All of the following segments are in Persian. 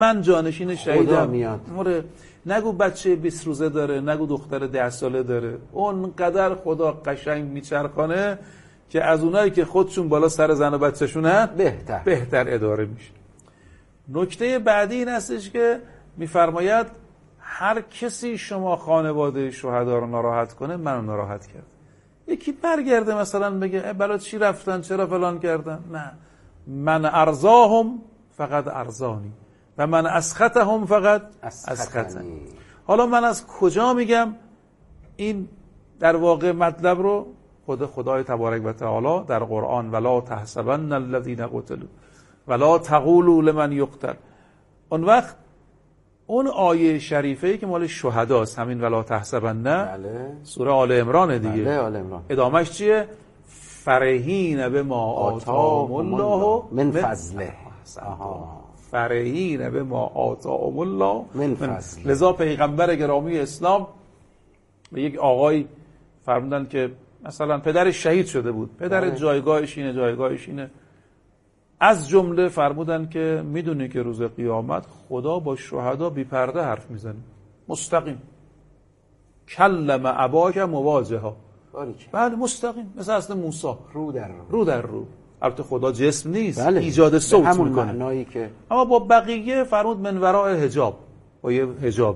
من جانشین شهیدم. میاد. نگو بچه 20 روزه داره، نگو دختر 10 ساله داره، اونقدر خدا قشنگ میچرخانه که از اونایی که خودشون بالا سر زن و بچه‌شونن بهتر اداره میشه. نکته بعدی این هستش که میفرماید هر کسی شما خانواده شهدا رو ناراحت کنه منو ناراحت کرد. یکی برگرده مثلا بگه برای چی رفتن، چرا فلان کردن؟ نه، من ارضاهم فقط ارضانی و من اسخطهم فقط اسخطنی. حالا من از کجا میگم این در واقع مطلب رو؟ خدای تبارک و تعالی در قرآن ولا تحسبن الذين قتلوا ولا تقولوا لمن یقتل، اون وقت اون آیه شریفه که مال شهداست، همین ولا تحسبن، بله. سوره آل عمران دیگه. بله، آل عمران. ادامهش چیه؟ فرحین بما آتاهم الله من فضله. فرحین بما آتاهم الله من فضله. لذا پیغمبر گرامی اسلام به یک آقای فرمودن که مثلا پدرش شهید شده بود، پدر جایگاهش اینه، از جمله فرمودن که میدونی که روز قیامت خدا با شهدا بی پرده حرف میزنه، مستقیم. کلم اباک مواجهه، بله مستقیم، مثل اصل موسی، رو در رو. البته خدا جسم نیست، بله. ایجاد صوت میکنه که... اما با بقیه فرمود من وراء حجاب، با یه حجاب.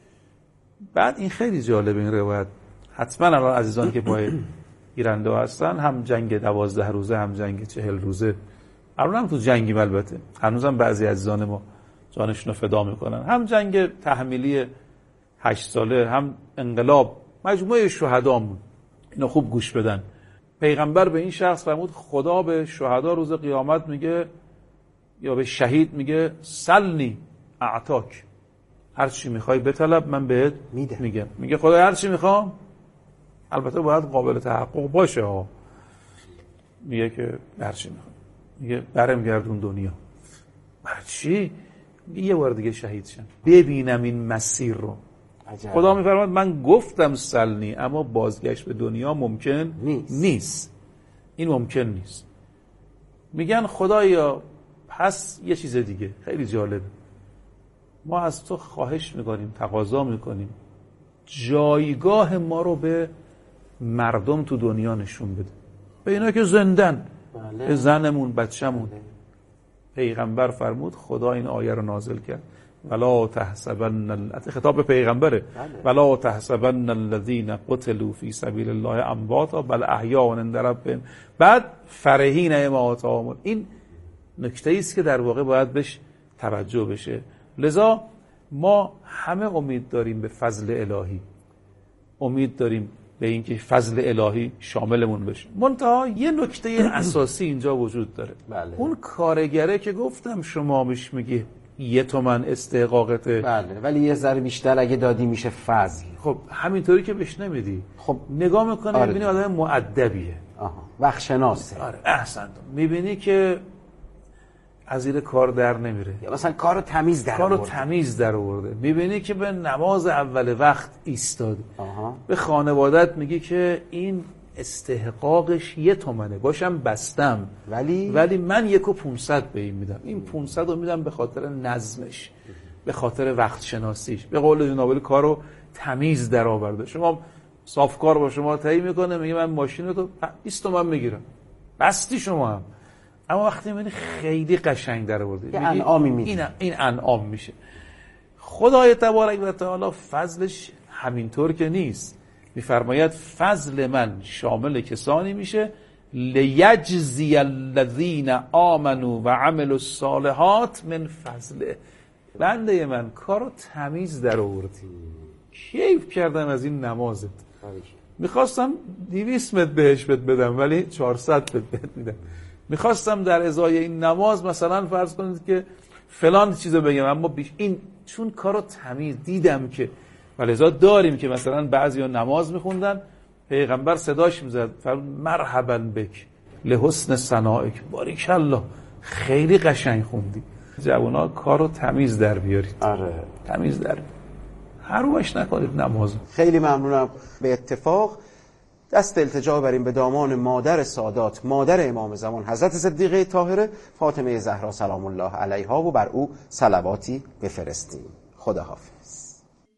بعد این خیلی جالب این روایت، حتما الان عزیزان که با گیرنده هستن، هم جنگ 12 روزه هم جنگ 40 روزه، الان هم تو جنگیم، البته هنوزم بعضی عزیزان ما جانشون رو فدا میکنن، هم جنگ تحمیلی 8 ساله، هم انقلاب، مجموعه شهدامون. اینو خوب گوش بدن. پیغمبر به این شخص فرمود خدا به شهدا روز قیامت میگه، یا به شهید میگه سلنی اعطاک، هر چی میخوای بطلب من بهت میگم. میگه خدا هر چی میخوام، البته باید قابل تحقق باشه ها. میگه که هر چی میخوام. میگه برم گردون دنیا. برای چی؟ یه بار دیگه شهید شم، ببینم این مسیر رو. عجب. خدا میفرماید من گفتم سلنی، اما بازگشت به دنیا ممکن نیست. این ممکن نیست. میگن خدایا پس یه چیز دیگه خیلی جالبه، ما از تو خواهش میکنیم، تقاضا میکنیم جایگاه ما رو به مردم تو دنیا نشون بده، به اینا که زندن، بله. به زنمون، بچه‌مون. بله. پیغمبر فرمود خدا این آیه رو نازل کرد ولا تحسبن، خطاب به پیغمبره، ولا تحسبن الذين قتلوا في سبيل الله امواتا بل احیاء عند ربهم. بعد فرحین بما آتاهم. این نکته است که در واقع باید بهش توجه بشه. لذا ما همه امید داریم به فضل الهی، امید داریم به اینکه فضل الهی شاملمون بشه. منتها یه نکته اساسی اینجا وجود داره. بله. اون کارگره که گفتم شما بهش میگی 1 تومن استحقاقته، بله، ولی یه ذره بیشتر اگه دادی میشه فضل. خب همینطوری که بهش نمیدی، خب نگاه میکنه میبینی آدم مؤدبیه، وقت شناسه. آره احسنت. میبینی که از زیر کار در نمیره، یا مثلا کارو تمیز در آورده. میبینی که به نماز اول وقت ایستاده. به خانوادت میگی که این استحقاقش 1 تومنه، باشم بستم، ولی من 1,500 به این میدم. این 500 رو میدم به خاطر نظمش، به خاطر وقت شناسیش. به قول جناب کارو تمیز در آورده. شما صافکار با شما تعیین میکنه، میگه من ماشین رو 20 تومن میگیرم، بستی شما هم. اما وقتی میبینی خیلی قشنگ در آورده، یه انعامی میشه، این انعام میشه. خدای تبارک و تعالی فضلش همینطور که نیست. میفرماید فضل من شامل کسانی میشه لیجزی الذین آمنوا و عملوا الصالحات من فضله. بنده من کارو تمیز در آوردی، کیف کردم از این نمازت. میخواستم 200 متر بهش بدم ولی 400 بهت میدم. میخواستم در ازای این نماز مثلا فرض کنید که فلان چیزو بگم، اما این چون کارو تمیز دیدم که ولذا داریم که مثلا بعضیا نماز میخوندن، پیغمبر صداش میزد فرمود مرحبا بک لحسن ثنائک، باریکالله خیلی قشنگ خوندی. جوونا کارو تمیز در بیارید. آره تمیز در هروش نکنید نمازو. خیلی ممنونم. به اتفاق دست التجا بریم به دامان مادر سادات، مادر امام زمان حضرت صدیقه طاهره فاطمه زهرا سلام الله علیها و بر او صلواتی بفرستیم. خداحافظ.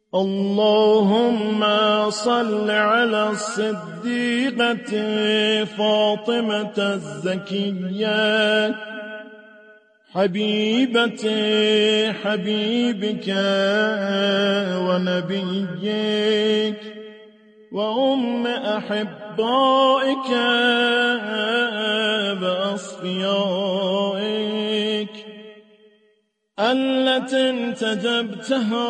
اللهم صل على الصديقة فاطمة الزكية حبيبة حبيبك ونبيك وأم أحبائك وأصفيائك التي انتجبتها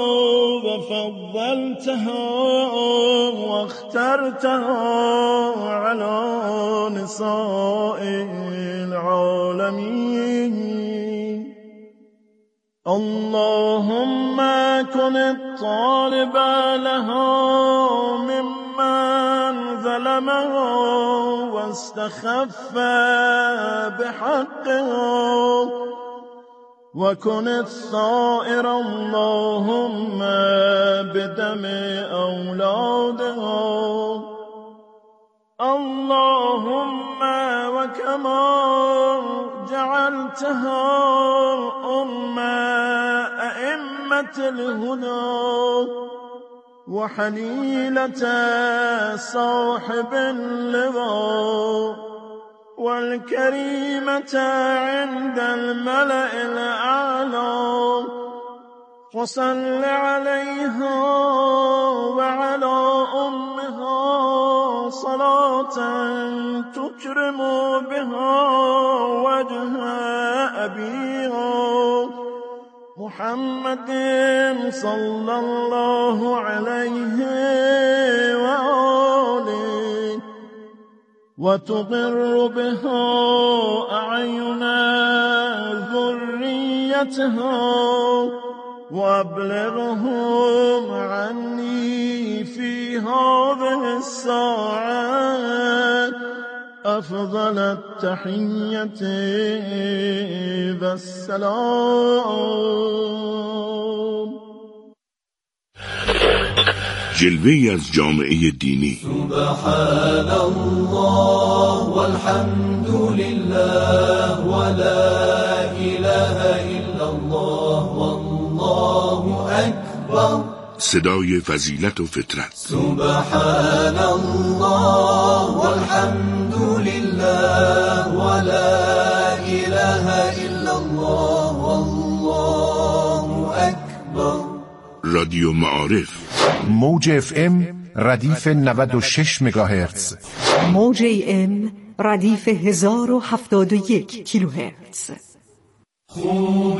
وفضلتها واخترتها على نساء العالمين. اللهم كن الطالب لها ممن ظلمها واستخف بحقها وكن الثائر اللهم بدم أولادها. اللهم وكما جعلتها أئمة الهدى وحليلة صاحب اللواء والكريمة عند الملأ الأعلى وصل عليها وعلى أمها صلاة تكرم بها وجه أبيها محمد صلى الله عليه وآله وتقر بها أعين ذريتها وأبلغهم عني في هذه الساعة أفضل التحية والسلام. جلوه‌ای از جامعه دینی. سبحان الله والحمد لله ولا اله الا الله والله اکبر. صدای فضیلت و فطرت. سبحان الله والحمد لله ولا اله الا الله والله اکبر. رادیو معارف. موج اف ام ردیف 96 مگاهرتز، موج ام ردیف 1071 کیلوهرتز. خوب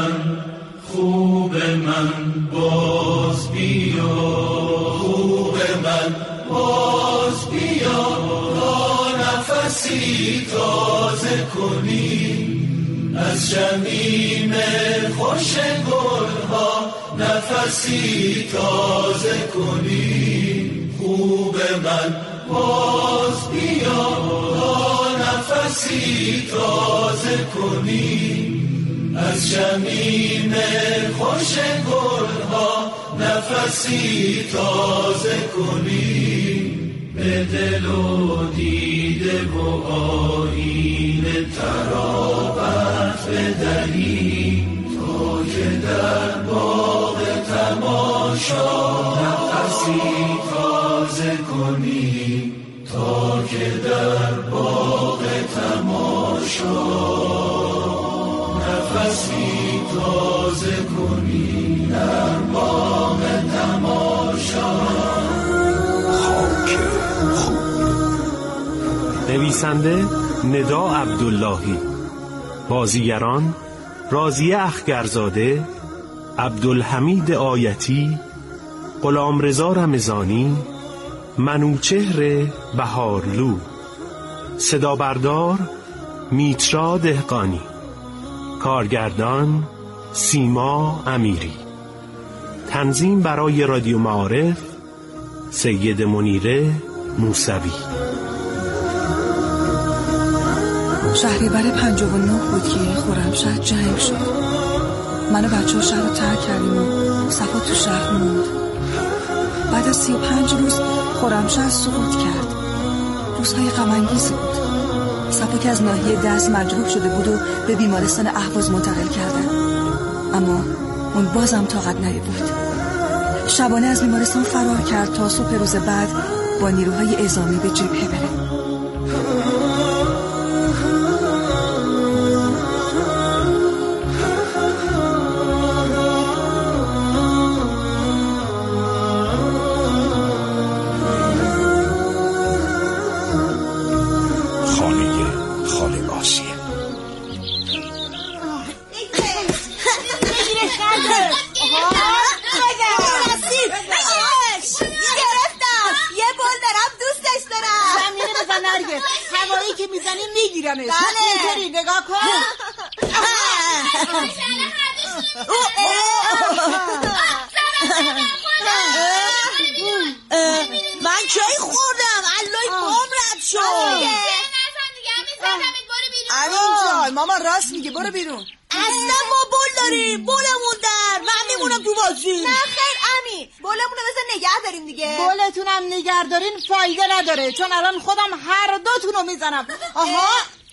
من باز بیا، خوب من باز بیا تا نفسی تازه کنی از شمیم خوش گلها، نفسی تازه کنی. خوب من باز بیا تا نفسی تازه کنی از شمیم خوش گلها، نفسی تازه کنی. به دل و دیده و آیین ترابت بدهی تو که در باغ تماشا نفسی تازه کنی، تا که در باغ تماشا نفسی تازه کنی، در باغ تماشا. نویسنده ندا عبداللهی، بازیگران راضیه اخگرزاده، عبدالحمید آیتی، غلامرضا رمضانی، منوچهر بهارلو. صدا بردار میترا دهقانی، کارگردان سیما امیری. تنظیم برای رادیو معارف سید منیره موسوی. شهریور 59 بود که خرمشهر جنگ شد. من و بچه‌ها شهر رو ترک کردیم و صفا تو شهر موند. بعد از 35 روز خرمشهر سقوط کرد. روزهای غم‌انگیزی بود. سپاک از ناحیه دست مجروح شده بود و به بیمارستان اهواز منتقل کردن، اما اون بازم طاقت نیاورد. شبانه از بیمارستان فرار کرد تا صبح روز بعد با نیروهای اعزامی به جبهه بره. هوایی که میزنی میگیرمش. اینطوری نگاه کن. من چای خوردم علای بام رد شد. امین جان ماما راست میگه، برو بیرون. اصلا ما بول داریم، بولمون در، من میمونم تو بازی. نه خیر امین، بولمون رو بذار نگه داریم دیگه. بولتونم نگه دارین فایده نداره، چون الان خودم هر دوتون رو میزنم. آها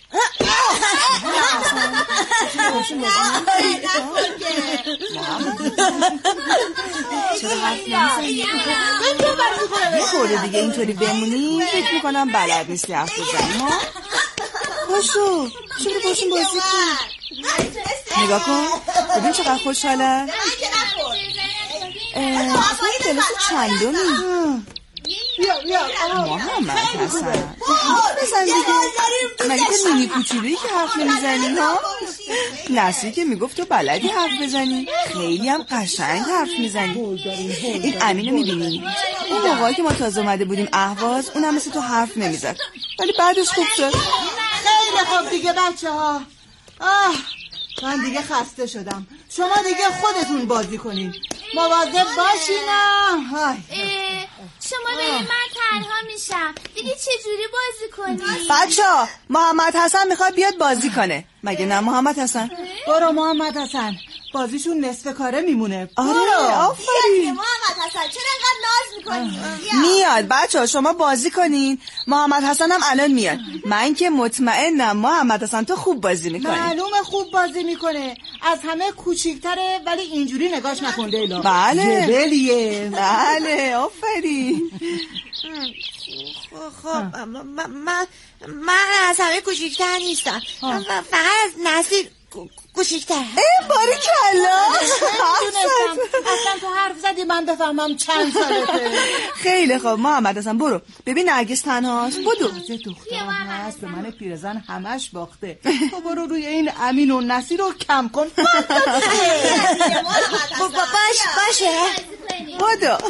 میخوره دیگه اینطوری بمونی. فکر میکنم بلد نیستی حرف بزنی. باشو باشون بازی کن. نگاه کن ببین چقدر خوشحاله. اصلا کلاس چندمی؟ محمد حسن بزن دیگه. مگه تو نینی کوچولویی که حرف نمیزنی ها؟ نصری که میگفت تو بلدی حرف بزنی، خیلی هم قشنگ حرف میزنی. این امینو میبینی؟ اون موقعی که ما تازه اومده بودیم اهواز اونم مثل تو حرف نمیزد، ولی بعدش خوب شد. خیلی خوب دیگه بچه ها. من دیگه خسته شدم، شما دیگه خودتون بازی کنین، مواظب باشین. شما بریم من تنها میشم دیگه، چجوری بازی کنی؟ بچه‌ها محمد حسن میخواد بیاد بازی کنه، مگه نه محمد حسن؟ برو محمد حسن، بازیشون نصف کاره میمونه. آره آفرین. محمد حسن چرا انقدر ناز میکنی؟ میاد بچه‌ها شما بازی کنین، محمد حسن هم الان میاد. من که مطمئنم محمد حسن تو خوب بازی میکنی. معلومه خوب بازی میکنه، از همه کوچیک‌تره ولی اینجوری نگاش نکن لیلا. بله جبلیه. بله آفرین. خب من از همه کوچیک‌تر نیستم، فقط از نصیر کوچیک‌تر. باریکلا. اصلا تو حرف زدی من بفهمم چند سالته. خیلی خوب محمد حسن برو ببین نرگس تنهاست. بدو دخترم هست به من پیرزن همش باخته. تو برو روی این امین و نصیر رو کم کن. باشه بدو. عجب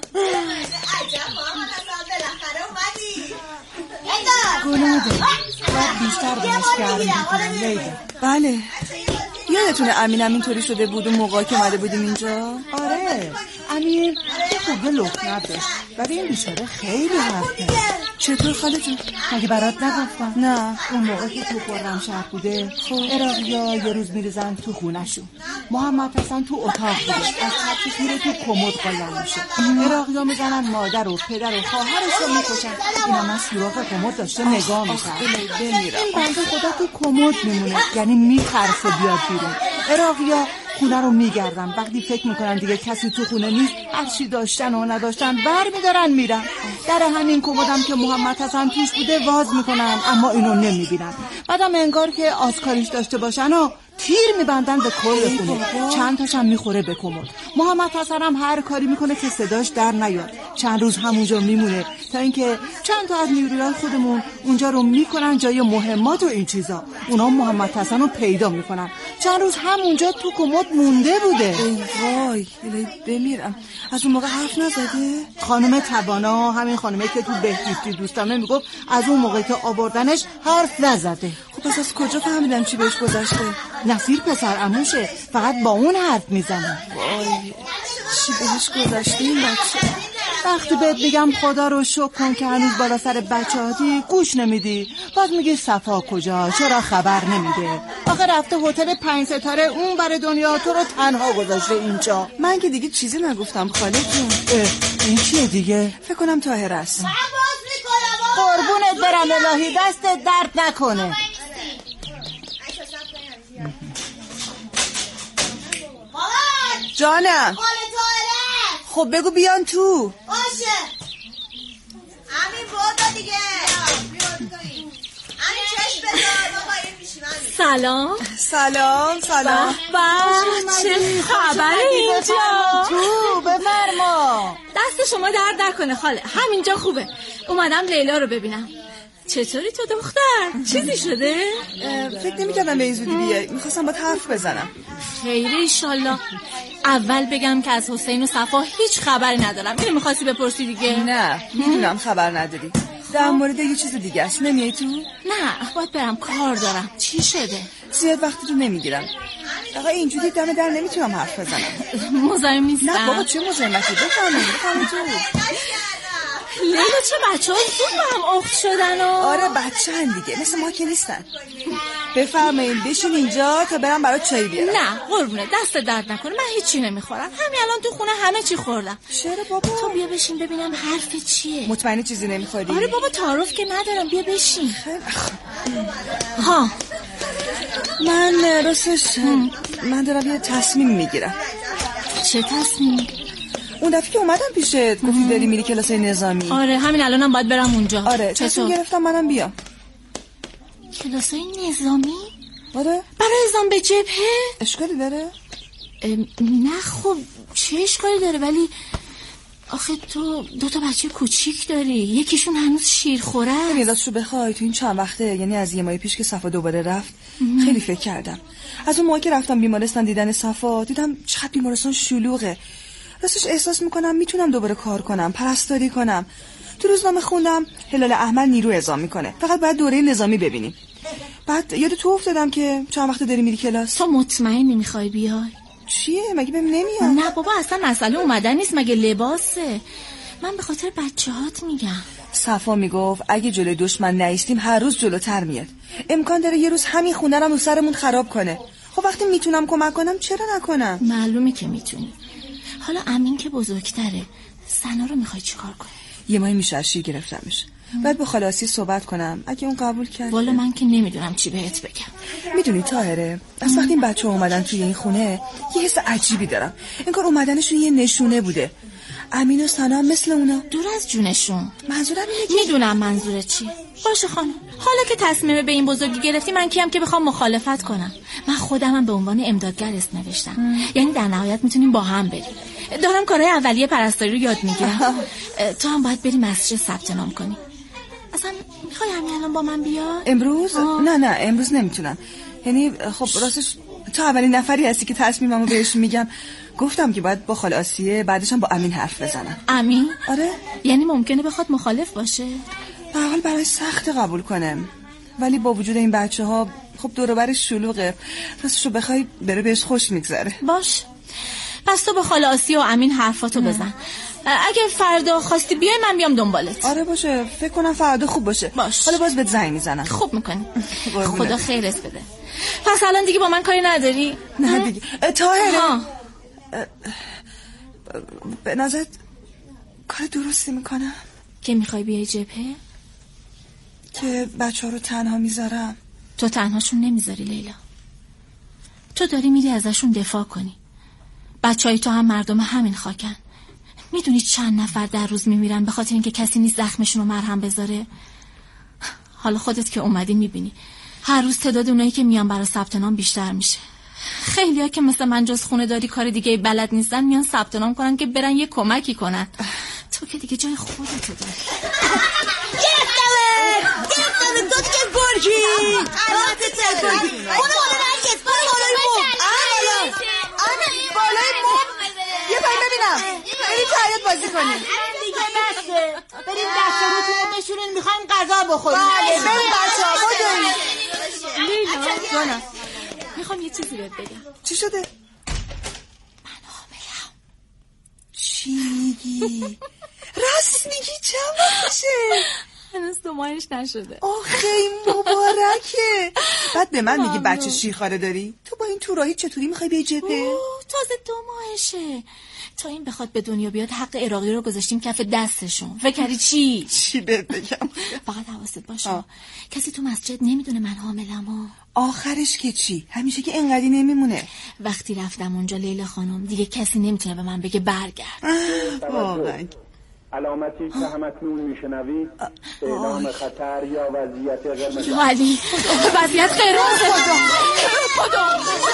محمد حسن بالاخره اومدی. گناه داری باید بیشتر بهش گرم بکنم. بله یادتونه امینم اینطوری شده بود اون موقع که اومده بودیم اینجا؟ آره امین یه خوبه لخنت داشت ولی این بیچاره خیلی حرف داشت. چطور خاله جون؟ مگه برات نگفتم؟ نه. اون موقع که تو خرمشهر بوده عراقی‌ها یه روز میریزن تو خونه‌شون، محمد حسن تو اتاق بوده، از خطش میره تو کمد قایم میشه. عراقی‌ها میزنن مادر و پدر و خواهرش رو میکشن. اینم از سوراخ کمد داشته نگاه میکرد. بمیرم. این بنده خدا تو کمد میمونه، یعنی میترسه بیاد بیرون. عراقی‌ها خونه رو میگردن، وقتی فکر میکنن دیگه کسی تو خونه نیست هر چی داشتن و نداشتن بر میدارن میرن. در همین کمدم که محمد حسن توش بوده واز میکنن اما اینو نمیبینن. بعدم انگار که آزکاریش داشته باشن و تیر میبندن به کل خونه، چند تاشم میخوره به کمد. محمد حسن هم هر کاری میکنه که صداش در نیاد. چند روز همونجا میمونه تا اینکه چند تا از نیروهای خودمون اونجا رو میکنن جای مهمات و این چیزا. اونا محمد حسن رو پیدا میکنن. چند روز همونجا تو کمد مونده بوده. ای وای بمیرم. از اون موقع حرف نزده؟ خانم توانا، همین خانمه که تو بهگیفتی دوستامه، میگفت از اون موقعی که آوردنش حرف نزده. خب پس از کجا فهمیدن چی بهش گذشته؟ نصیر پسر عموشه، فقط با اون حرف میزنه. وای چی بهش گذشته این بچه؟ وقتی بهت بگم خدا رو شکر کن که هنوز بالا سر بچه‌هاتی گوش نمیدی. باز میگی صفا کجا؟ چرا خبر نمیده؟ آخه رفته هتل 5 ستاره اون بر دنیا، تو رو تنها گذاشته اینجا. من که دیگه چیزی نگفتم خاله جون. این چیه دیگه؟ فکر کنم طاهر است. قربونت برم الهی، دستت درد نکنه. جانم. خب بگو بیان تو. باشه. امین بودا دیگه. امین چشم بذار بابا این میشیم امین. سلام. چه خبره اینجا؟ تو بفرما. دست شما درد نکنه خاله، همینجا خوبه. اومدم لیلا رو ببینم. چطوری تو دختر؟ چیزی شده؟ فکر نمی‌کردم به این زودی بیای. می‌خواستم باهات حرف بزنم. خیره ایشالله. اول بگم که از حسین و صفا هیچ خبری ندارم. اینو می‌خواستی بپرسی دیگه؟ نه میدونم خبر نداری. در مورد یه چیز دیگه است. نمیای تو؟ نه باید برم، کار دارم. چی شده؟ زیاد وقتی تو نمیگیرم. آقا اینجوری دم در نمیتونم حرف بزنم. مزاحم نیستم. نه بابا چه مزاحمتی؟ بفرمایید تو. لیلا چه بچه‌ها زود با هم اخت شدن و آره بچه‌ن دیگه، مثل ما که نیستن. بفرمایید بشین اینجا تا برم برات چای بیارم. نه قربونه، دست درد نکنه، من هیچی نمیخورم. همین الان تو خونه همه چی خوردم. چرا بابا؟ تو بیا بشین ببینم حرف چیه. مطمئنی چیزی نمیخوری؟ آره بابا تعارف که ندارم، بیا بشین. ها من راستش من دارم یه تصمیم میگیرم. چه تصمیم؟ اون دفعه که اومدم پیشت گفتی داری میری کلاسای نظامی. آره همین الانم باید برم اونجا. آره تصمیم گرفتم منم بیام. کلاسای نظامی؟ آره. برای اعزام به جبهه؟ اشکالی داره؟ نه خب چه اشکالی داره، ولی آخه تو 2 بچه کوچیک داری، یکیشون هنوز شیرخوره. راستشو بخوای تو این چند وقته، یعنی از یه ماه پیش که صفا دوباره رفت خیلی فکر کردم. از اون موقع که رفتم بیمارستان دیدن صفا، دیدم چقدر بیمارستان شلوغه. راستش احساس میکنم میتونم دوباره کار کنم، پرستاری کنم. تو روزنامه خوندم هلال احمر نیرو اعزام میکنه، فقط باید دوره نظامی ببینیم. بعد یاد تو افتادم که چند وقت داری میری کلاس. تو مطمئنی میخوای بیای؟ چیه مگه بهم نمیاد؟ نه بابا اصلا مسئله اومدن نیست، مگه لباسه. من به خاطر بچه‌هات میگم. صفا میگفت اگه جلوی دشمن نایستیم هر روز جلوتر میاد. امکان داره یه روز همین خونه رو سرمون خراب کنه. خب وقتی میتونم کمک کنم چرا نکنم؟ معلومه که میتونی. حالا امین که بزرگتره، سنا رو میخوای چیکار کنی؟ یه ماه میشه از شیر گرفتمش. بعد با خالاسی صحبت کنم اگه اون قبول کرد. والا من که نمیدونم چی بهت بگم. میدونی طاهره، از وقتی این بچه‌ها اومدن توی این خونه یه حس عجیبی دارم. انگار اومدنشون یه نشونه بوده. امین و سنا هم مثل اونا دور از جونشون. منظورم اینه که میدونم منظورت چی. باشه خانم، حالا که تصمیم به این بزرگی گرفتی، من کیم که بخوام مخالفت کنم. من خودمم به عنوان امدادگر اسم نوشتم. یعنی در نهایت میتونیم با هم بریم. دارم کارهای اولیه پرستاری رو یاد میگیرم. تو هم باید بری مسجد ثبت نام کنی. اصلا میخوای همین الان با من بیا؟ امروز؟ نه امروز نمیتونم. یعنی خب راستش تو اولین نفری هستی که تصمیممو بهش میگم. گفتم که باید با خاله آسیه، بعدش هم با امین حرف بزنم. امین؟ آره. یعنی ممکنه بخواد مخالف باشه؟ به حال برای سخت قبول کنم، ولی با وجود این بچه‌ها خب دور و برش شلوغه. راستشو بخوای بره بهش خوش میگذره. باش. پس تو با خاله آسیه و امین حرفاتو بزن. اگه فردا خواستی بیای من بیام دنبالت. آره باشه، فکر کنم فردا خوب باشه. باش. حالا باز بهت زنگ میزنم. خوب میکنی. خدا خیرت بده. پس الان دیگه با من کاری نداری؟ نه دیگه. طاهره به نظرت کار درستی میکنم که میخوای بیای جبهه؟ که بچه‌ها رو تنها میذارم؟ تو تنهاشون نمیذاری لیلا. تو داری میری ازشون دفاع کنی. بچهای تو هم مردم همین خاکن. میدونی چند نفر در روز میمیرن به خاطر اینکه کسی نیست زخمشون رو مرهم بذاره؟ حالا خودت که اومدی میبینی هر روز تعداد اونایی که میان برای ثبت نام بیشتر میشه. خیلیا که مثل من جز خونه داری کار دیگه بلد نیستن میان ثبت نام کنن که برن یه کمکی کنن. تو که دیگه جای خودتو داری. گرفتمه تو که گرگی البته گرگی اونو بالا نرکت بالای مو بالای مو یه پایی ببینم بریم تحریت بازی کنیم دیگه بسته بریم دسته روتونه بشونین میخوایم غذا بخوریم. بله بریم بچه ها بودیم. لیلا جانم میخوام یه چیزی بهت بگم. چی شده؟ من حاملم. چی میگی؟ چند وقتشه؟ هنوز 2 ماهش نشده. آخه مبارکه. بعد به من میگی بچه شیرخواره داری؟ تو با این توراهی چطوری میخوای بیای جبهه؟ تازه 2 ماهشه. تا این بخواد به دنیا بیاد حق عراقی رو گذاشتیم کف دستشون. فکر کردی چی؟ چی بهت بگم؟ فقط حواست باشه کسی تو مسجد نمیدونه من حاملم. آخرش که چی؟ همیشه که اینقدی نمیمونه. وقتی رفتم اونجا لیلا خانم دیگه کسی نمیتونه به من بگه برگرد. واقعا علامتی که همکنون میشنوید اعلام خطر یا وضعیت قرمز. ولی وضعیت قرمز. خدا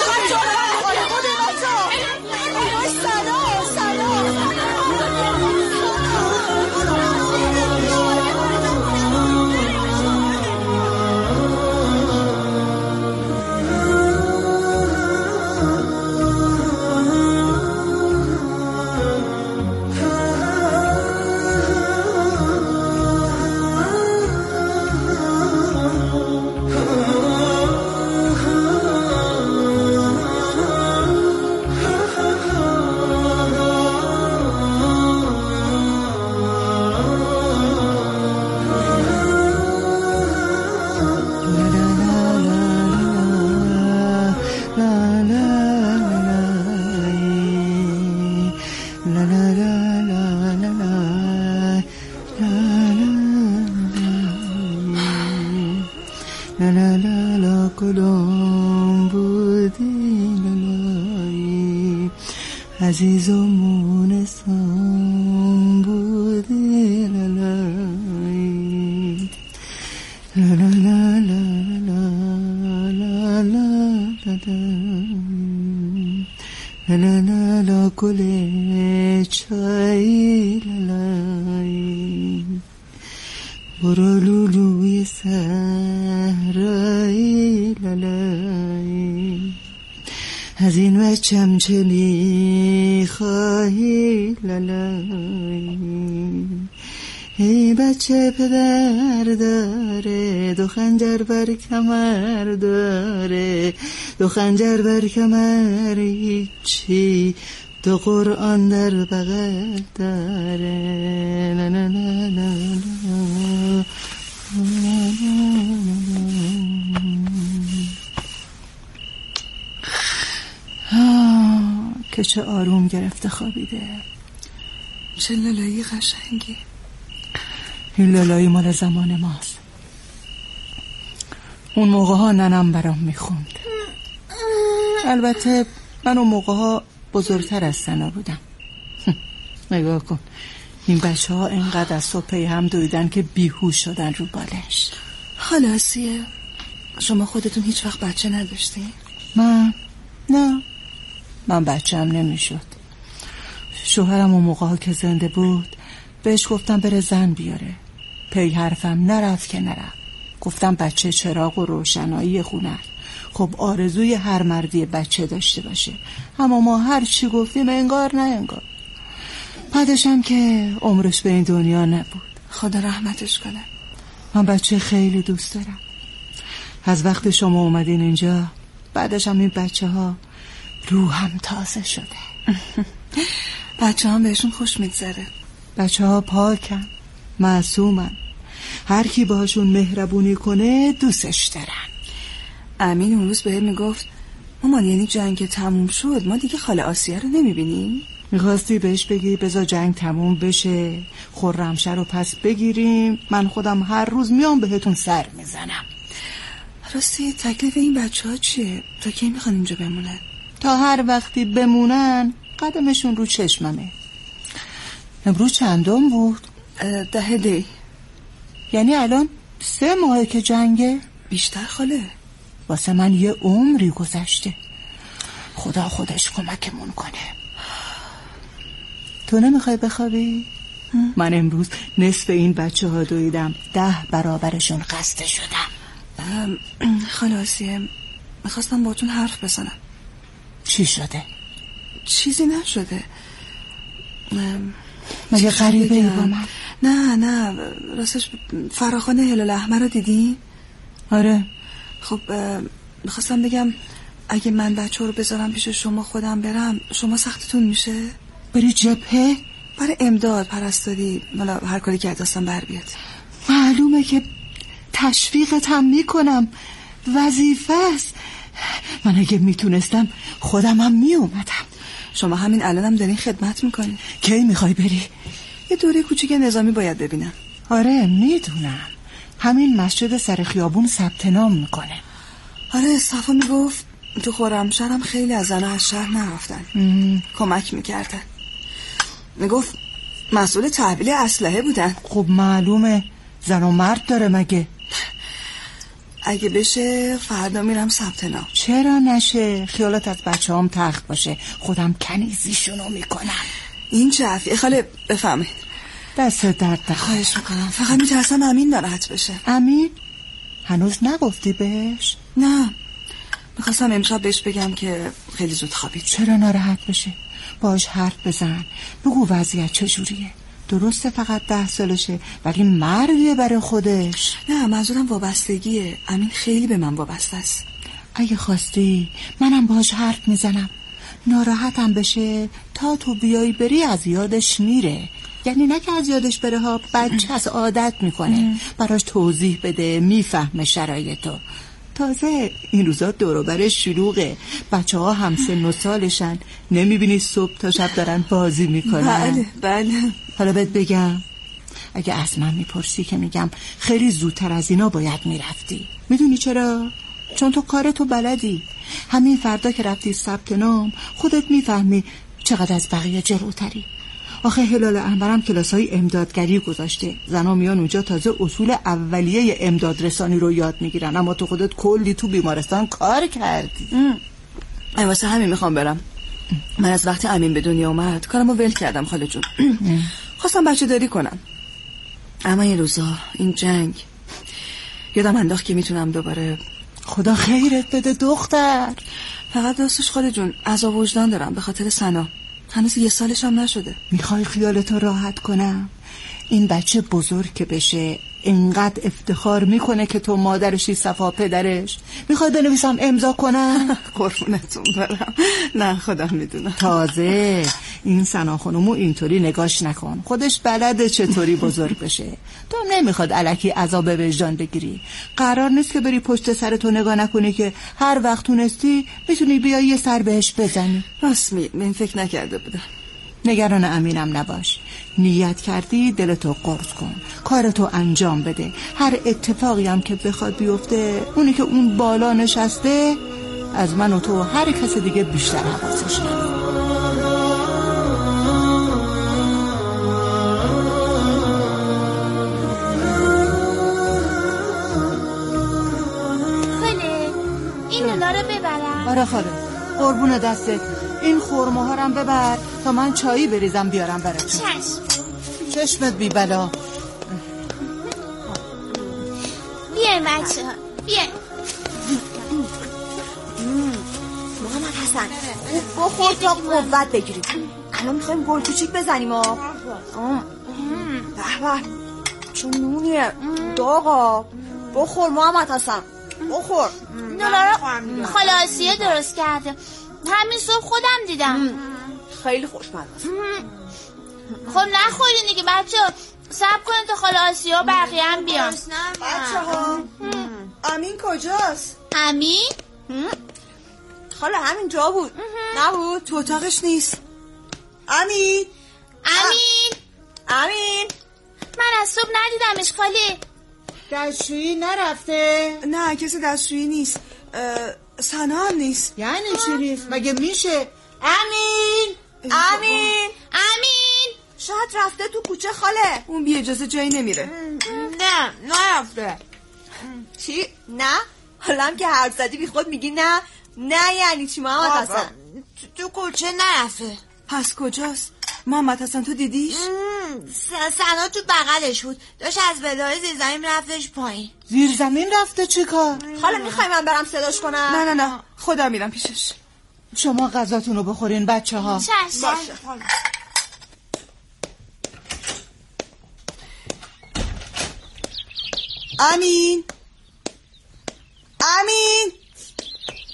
عزیز و مونسان بودی لالای لا لا لا لا لا لا لا لا لا گل چای لالای برو لولوی صحرای لالای از این بچم چه میخواهی لالای ای بچه پدر داره 2 خنجر بر کمر داره 2 خنجر بر کمر هیچی 2 قرآن در بغل داره لا لا لا لا که چه آروم گرفته خوابیده. چه لالایی قشنگی. این لالایی مال زمان ماست. اون موقع ها ننم برام میخوند. البته من اون موقع ها بزرگتر از سنا بودم. نگاه کن این بچه ها اینقدر از صبح هم دویدن که بیهوش شدن رو بالش. خلاصیه شما خودتون هیچ وقت بچه نداشتی؟ نه من بچه‌م نمیشد. شوهرم اون موقع که زنده بود بهش گفتم بره زن بیاره. پی حرفم نرفت که نرفت. گفتم بچه چراغ و روشنایی خونه. خب آرزوی هر مردی بچه داشته باشه، اما ما هر چی گفتیم انگار نه انگار. بعدشم که عمرش به این دنیا نبود. خدا رحمتش کنه. من بچه خیلی دوست دارم. از وقت شما اومدین اینجا بعدشم این بچه ها روحم تازه شده. بچه ها بهشون خوش میگذره. بچه ها پاکن، معصومن، هر کی باشون مهربونی کنه دوستش دارن. امین اون روز بهم میگفت مامان یعنی جنگ تموم شد ما دیگه خاله آسیه رو نمیبینیم؟ میخواستی بهش بگی بذار جنگ تموم بشه خرمشه رو پس بگیریم، من خودم هر روز میام بهتون سر میزنم. راستی تکلیف این بچه ها چیه؟ تا کی میخوان اینجا بمونن؟ تا هر وقتی بمونن قدمشون رو چشممه. امروز چندم بود؟ 10 دی. یعنی الان 3 ماهه که جنگه؟ بیشتر خاله. واسه من یه عمری گذشته. خدا خودش کمکمون کنه. تو نمیخوای بخوابی؟ من امروز نصف این بچه ها دویدم 10 برابرشون خسته شدم. خلاصیه میخواستم باتون حرف بزنم. چی شده؟ چیزی نشده. مگه غریبه ای با من؟ نه راستش فراخوان هلال احمر رو دیدی؟ آره. خب میخواستم بگم اگه من بچه رو بذارم پیش شما خودم برم شما سختتون میشه؟ بری جبهه؟ برای امداد، پرستاری، مالا هر کاری که دستم بر بیاد. معلومه که تشویقت هم میکنم، وظیفه است. من اگه میتونستم خودم هم میومدم. شما همین الانم دارین خدمت میکنین. کی میخوای بری؟ یه دوره کوچیک نظامی باید ببینم. آره میدونم، همین مسجد سر خیابون ثبت نام میکنه. آره صفا میگفت تو خرمشهرم خیلی از زنها از شهر نرفتن، کمک میکردن. میگفت مسئول تحویل اسلحه بودن. خب معلومه، زن و مرد داره مگه؟ اگه بشه فردا میرم ثبت نام. چرا نشه؟ خیالت از بچه هم تخت باشه، خودم کنیزیشونو میکنم. این چه حرفیه خاله؟ بفهمه. دست درد نکنه. خواهش میکنم، فقط میترسم امین ناراحت بشه. امین؟ هنوز نگفتی بهش؟ نه، میخواستم امشب بهش بگم که خیلی زود خوابید. چرا ناراحت بشه؟ باش حرف بزن، بگو وضعیت چجوریه. درسته فقط 10 سالشه ولی مردیه برای خودش. نه منظورم وابستگیه. امین خیلی به من وابسته است. اگه خواستی منم باش حرف میزنم، ناراحتم بشه تا تو بیای بری از یادش میره. یعنی نه که از یادش بره ها، بچه از عادت میکنه. براش توضیح بده، میفهمه شرایطو. تازه این روزا دور و برش شلوغه، بچه ها هم سن و سالشن، نمیبینی صبح تا شب دارن بازی میکنن. بله. حالا بهت بگم، اگه از من میپرسی که میگم خیلی زودتر از اینا باید میرفتی. میدونی چرا؟ چون تو کارتو بلدی. همین فردا که رفتی ثبت نام خودت میفهمی چقدر از بقیه جلوتری. آخه هلال احمرم کلاسای امدادگری گذاشته، زنا میان اونجا تازه اصول اولیه امداد رسانی رو یاد میگیرن، اما تو خودت کلی تو بیمارستان کار کردی. واسه همین میخوام برم. من از وقتی امین به دنیا اومد کارمو ول کردم خاله جون. خواستم بچه داری کنم، اما این روزا این جنگ یادم انداخت که میتونم دوباره. خدا خیرت بده دختر. فقط راستش خاله جون عذاب وجدان دارم به خاطر سنا. هنوز 1 سالش هم نشده. میخوای خیالتو راحت کنم؟ این بچه بزرگ که بشه اینقدر افتخار میکنه که تو مادرشی صفا پدرش. میخوای بنویسم امضا کنم؟ قربونتون برم. نه خودم میدونم. تازه این سنا خانومو اینطوری نگاش نکن، خودش بلده چطوری بزرگ بشه. تو نمیخواد الکی عذاب وجدان بگیری. قرار نیست که بری پشت سرتو نگاه نکنی که هر وقت تونستی میتونی بیای یه سر بهش بزنی. راست می، من فکر نکرده بودم. نگران امینم نباش، نیت کردی دلتو قرص کن، کارتو انجام بده. هر اتفاقی هم که بخواد بیفته، اونی که اون بالا نشسته از من و تو هر کس دیگه بیشتر حواسش نمیاد. خاله این نونا رو ببرم. آره خاله، قربون دستت. این خرماها رو ببر تا من چایی بریزم بیارم براتون. چشم. چشمت بی بلا. بیاین بچه ها بیاین. محمد حسن بخور تا قوت بگیریم. الان میخوایم گل کوچیک بزنیم ها. بحبه چون نونیه داغا. بخور محمد حسن بخور. نونا رو خاله آسیه درست کرده، همین صبح خودم دیدم. خیلی خوشمزه. خب نخورین دیگه بچه ها، صبر کنید تا خاله آسیه و بقیه هم بیان. بچه ها امین کجاست؟ امین؟ خاله همین جا بود. نبود تو اتاقش نیست. امین من از صبح ندیدمش خاله. دستشویی نرفته؟ نه کسی دستشویی نیست. سنا هم نیست. یعنی چی نیست؟ مگه میشه؟ امین شاید رفته تو کوچه خاله. اون بی اجازه جایی نمیره. نه نرفته. چی؟ نه؟ حالا هم که حرف زدی بی خود میگی نه یعنی چی محمد حسن؟ تو کوچه نرفته. پس کجاست؟ محمد حسن تو دیدیش؟ سنا تو بغلش بود، داشت از بدای زیر زمین رفتش پایین. زیر زمین رفته چی کار؟ حالا میخوای من برم صداش کنم؟ نه خودم میرم پیشش. شما غذاتونو بخورین بچه ها. باشه. امین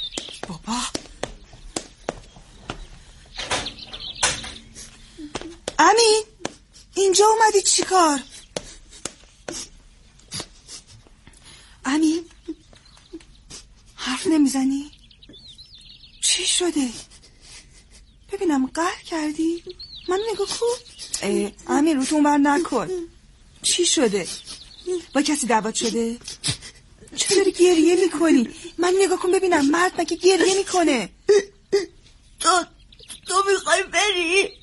بابا امین اینجا اومدی چی کار؟ امین حرف نمیزنی؟ چی شده؟ ببینم قهر کردی؟ من نگاه کن. امین رو تو اونور نکن. چی شده؟ با کسی دعوت شده؟ چرا داری گریه میکنی؟ من نگاه کن ببینم مرد مگه گریه میکنه؟ تو میخوای بری؟